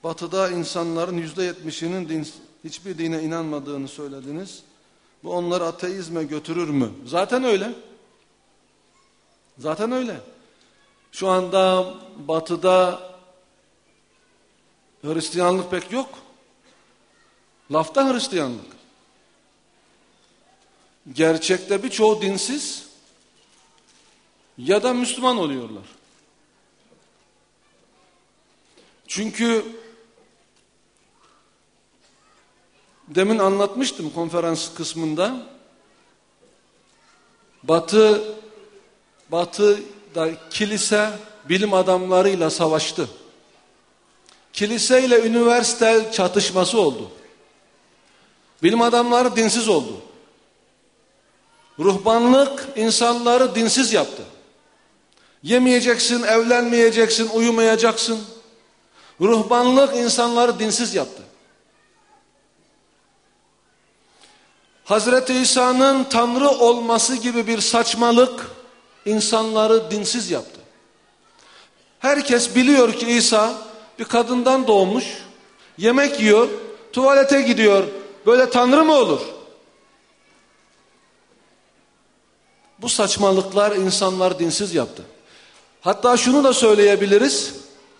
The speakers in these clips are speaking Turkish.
Batı'da insanların %70'inin hiçbir dine inanmadığını söylediniz. Bu onları ateizme götürür mü? Zaten öyle. Zaten öyle. Şu anda Batı'da Hristiyanlık pek yok. Lafta Hristiyanlık. Gerçekte birçoğu dinsiz ya da Müslüman oluyorlar. Çünkü demin anlatmıştım konferans kısmında. Batı'da kilise bilim adamlarıyla savaştı. Kilise ile üniversite çatışması oldu. Bilim adamları dinsiz oldu. Ruhbanlık insanları dinsiz yaptı. Yemeyeceksin, evlenmeyeceksin, uyumayacaksın. Ruhbanlık insanları dinsiz yaptı. Hazreti İsa'nın Tanrı olması gibi bir saçmalık insanları dinsiz yaptı. Herkes biliyor ki İsa bir kadından doğmuş, yemek yiyor, tuvalete gidiyor. Böyle Tanrı mı olur? Bu saçmalıklar insanlar dinsiz yaptı. Hatta şunu da söyleyebiliriz.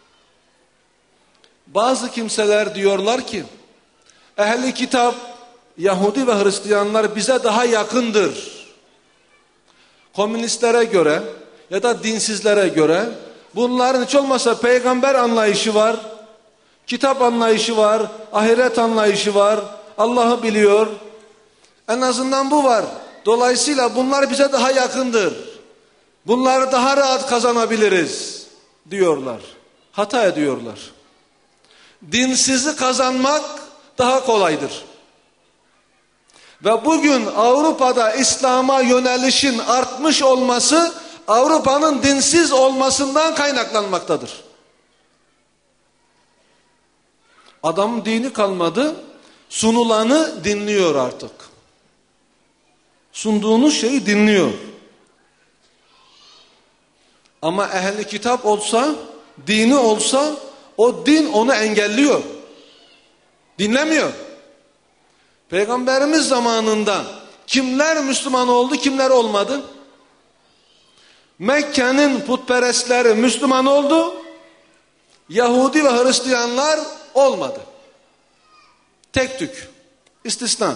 Bazı kimseler diyorlar ki ehli kitap, Yahudi ve Hristiyanlar bize daha yakındır. Komünistlere göre ya da dinsizlere göre bunların hiç olmazsa peygamber anlayışı var, kitap anlayışı var, ahiret anlayışı var, Allah'ı biliyor. En azından bu var. Dolayısıyla bunlar bize daha yakındır. Bunları daha rahat kazanabiliriz diyorlar. Hata ediyorlar. Dinsizi kazanmak daha kolaydır. Ve bugün Avrupa'da İslam'a yönelişin artmış olması Avrupa'nın dinsiz olmasından kaynaklanmaktadır. Adamın dini kalmadı, sunulanı dinliyor artık. Sunduğunuz şeyi dinliyor. Ama ehli kitap olsa, dini olsa o din onu engelliyor. Dinlemiyor. Peygamberimiz zamanında kimler Müslüman oldu, kimler olmadı? Mekke'nin putperestleri Müslüman oldu. Yahudi ve Hristiyanlar olmadı. Tek tük. İstisna.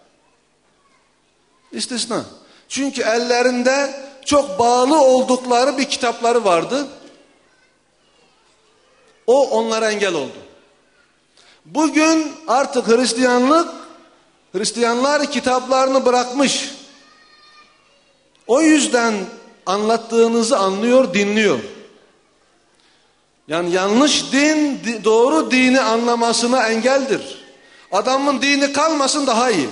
İstisna. Çünkü ellerinde çok bağlı oldukları bir kitapları vardı. O onlara engel oldu. Bugün artık Hristiyanlar kitaplarını bırakmış. O yüzden anlattığınızı anlıyor, dinliyor. Yani yanlış din, doğru dini anlamasına engeldir. Adamın dini kalmasın daha iyi.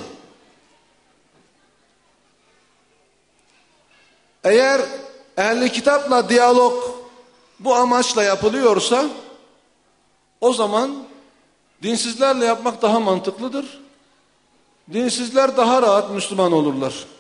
Eğer ehli kitapla diyalog bu amaçla yapılıyorsa o zaman dinsizlerle yapmak daha mantıklıdır. Dinsizler daha rahat Müslüman olurlar.